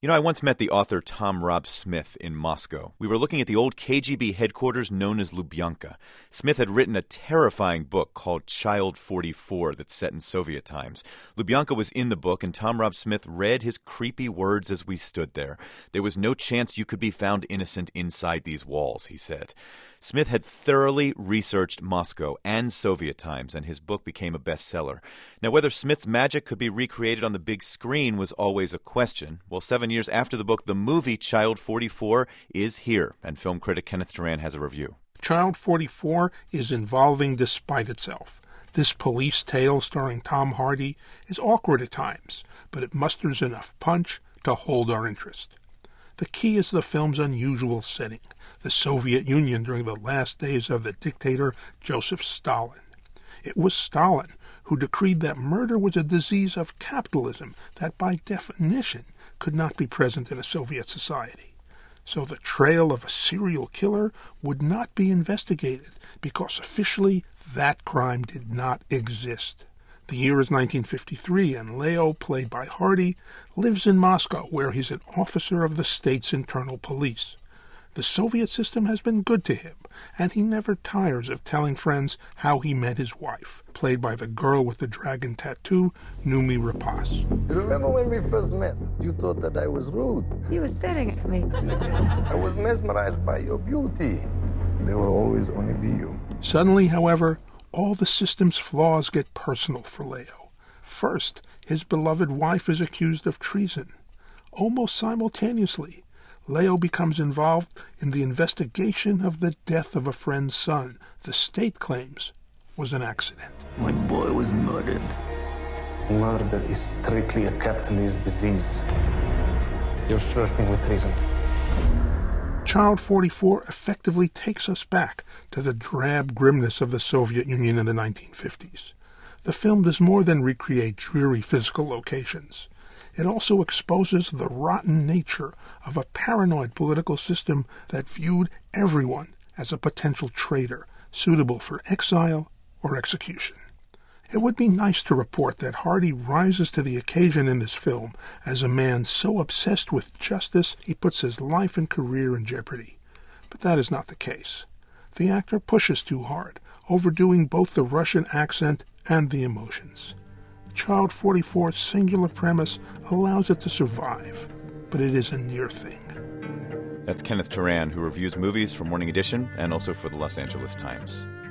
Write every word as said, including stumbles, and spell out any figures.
You know, I once met the author Tom Rob Smith in Moscow. We were looking at the old K G B headquarters known as Lubyanka. Smith had written a terrifying book called Child forty-four that's set in Soviet times. Lubyanka was in the book, and Tom Rob Smith read his creepy words as we stood there. There was no chance you could be found innocent inside these walls, he said. Smith had thoroughly researched Moscow and Soviet times, and his book became a bestseller. Now, whether Smith's magic could be recreated on the big screen was always a question. Well, seven years after the book, the movie Child forty-four is here, and film critic Kenneth Turan has a review. Child forty-four is involving despite itself. This police tale starring Tom Hardy is awkward at times, but it musters enough punch to hold our interest. The key is the film's unusual setting, the Soviet Union during the last days of the dictator Joseph Stalin. It was Stalin who decreed that murder was a disease of capitalism that by definition could not be present in a Soviet society. So the trail of a serial killer would not be investigated because officially that crime did not exist. The year is nineteen fifty-three, and Leo, played by Hardy, lives in Moscow, where he's an officer of the state's internal police. The Soviet system has been good to him, and he never tires of telling friends how he met his wife, played by the girl with the dragon tattoo, Noomi Rapace. You remember when we first met? You thought that I was rude. He was staring at me. I was mesmerized by your beauty. There will always only be you. Suddenly, however, all the system's flaws get personal for Leo. First, his beloved wife is accused of treason. Almost simultaneously, Leo becomes involved in the investigation of the death of a friend's son. The state claims was an accident. My boy was murdered. Murder is strictly a capitalist disease. You're flirting with treason. Child forty-four effectively takes us back to the drab grimness of the Soviet Union in the nineteen fifties. The film does more than recreate dreary physical locations. It also exposes the rotten nature of a paranoid political system that viewed everyone as a potential traitor, suitable for exile or execution. It would be nice to report that Hardy rises to the occasion in this film as a man so obsessed with justice he puts his life and career in jeopardy. But that is not the case. The actor pushes too hard, overdoing both the Russian accent and the emotions. Child forty-four's singular premise allows it to survive, but it is a near thing. That's Kenneth Turan, who reviews movies for Morning Edition and also for the Los Angeles Times.